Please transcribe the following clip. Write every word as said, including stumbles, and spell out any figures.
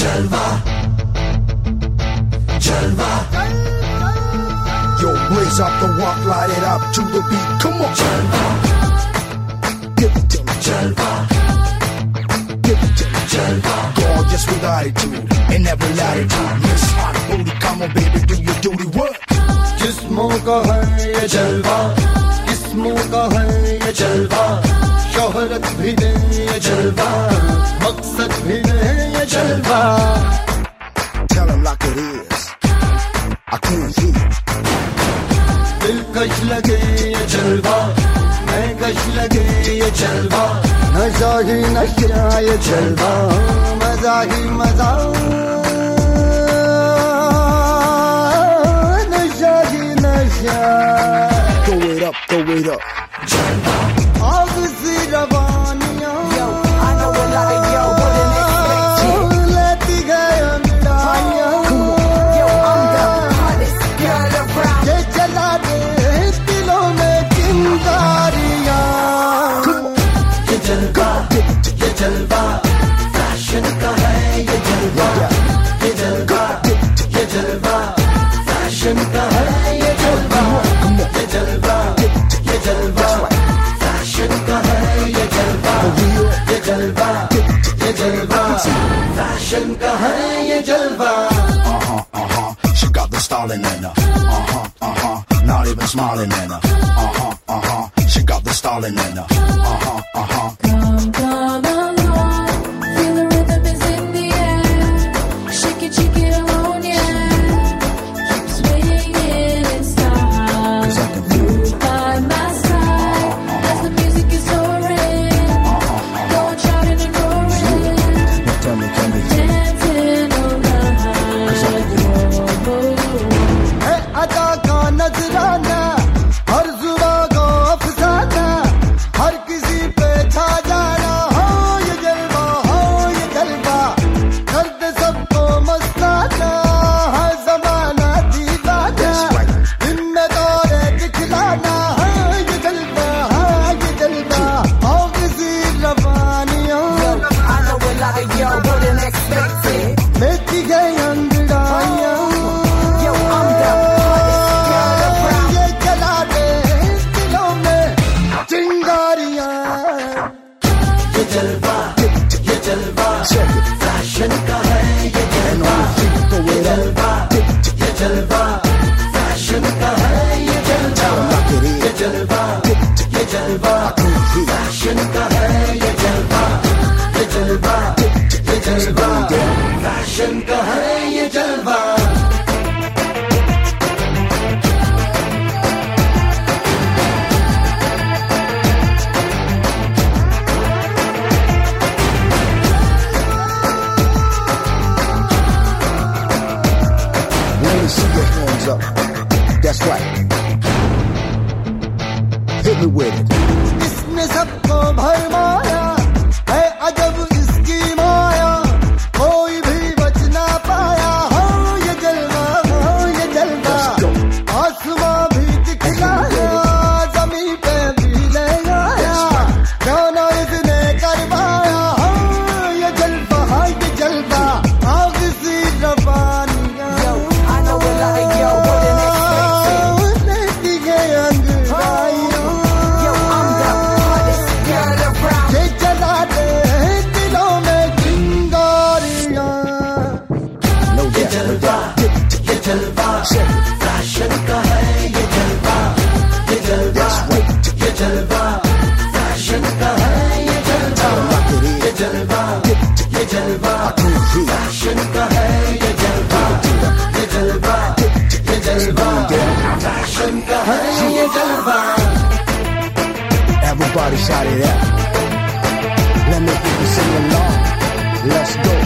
Jalwa, Jalwa. Yo, blaze up the walk, light it up to the beat. Come on, Jalwa. Give it to me, Jalwa. Give it to me, Jalwa. Gorgeous with attitude and every latitude. Miss hot booty, come on, baby, do your duty work. जिस्मों का है ये जलवा, जिस्मों का है ये जलवा, शोहरत भी दे ये जलवा, मकसद भी दे ये जलवा. Tell him like it is, I can't hear. दिलकश लगे ये जलवा, मैं कश लगे ये जलवा, नशा ही नशा ये जलवा, मजा ही मजा, नशा ही नशा. Throw it up, throw it up. जलवा आग सी रवानियां, Yo, I know a lot of yo wouldn't expect it. लेती गए अंगड़ाइयां. Yo, I'm the hottest girl around. ये जला दे दिलों में चिंगारियां. ये जलवा, ये जलवा, फैशन का है ये जलवा. ये जलवा, ये जलवा, फैशन का है ये जलवा. ये जलवा, ये जलवा, फैशन का है ये जलवा. ये जलवा, ये जलवा, फैशन का है ये जलवा. Uh-huh, uh-huh, she got the styling in her. Uh-huh, uh-huh, not even smiling in her. Uh-huh, uh-huh, she got the styling in her. Uh-huh, uh-huh. Come, come along, feel the rhythm is in the air. Shake it, shake it alone, yeah. Keep swinging in style. Cause I can feel it. By my side, as the music is soaring. Go on shouting and roaring, Now tell me, tell me, dancing around. है अदा का नजराना, हर जुबा को अफसाना, हर किसी पे छा जाना. हो ये जलवा, हो ये जलवा, कर दे सबको मस्ताना. है जमाना दीवाना, दिन में दौरे दिखलाना. है ये जलवा, है ये जलवा, हो किसी रवानियों. I know a lot of yo wouldn't expect it. लेती गई अंगड़ाइयां. Yo, I'm the hottest girl around. ये जला दे दिलों में चिंगारियां. ये जलवा, ये जलवा, फैशन का है ये जलवा. ये जलवा, ये जलवा, फैशन का है ये जलवा. ये जलवा, ये जलवा, फैशन का है ये जलवा. ये जलवा, ये जलवा, फैशन का है ये जलवा. let me see your hands up. That's right. Hit me with it. इसने सबको भरमाया है, अजब इसकी माया, कोई भी बच ना पाया. हो ये जलवा, हो ये जलवा, आसमां भी दिखलाया, जमीन पे भी ले आया. जाना इसने करवाया. हो ये जलवा, हो ये जलवा, आग सी रवानियां. Yo, I know a lot of yo wouldn't expect it. लेती गई अंगड़ाइयां. Yo, I'm the hottest girl around. ये जला दे दिलों में चिंगारियां. No ये doubt. जलवा, ये जलवा, फैशन का है ये जलवा. ये जलवा, ये जलवा, फैशन का है ये जलवा. ये जलवा, ये जलवा, फैशन का है ये जलवा. ये जलवा, ये जलवा, फैशन का है ये जलवा. Everybody shout it out. Let me hear you sing along. Let's go.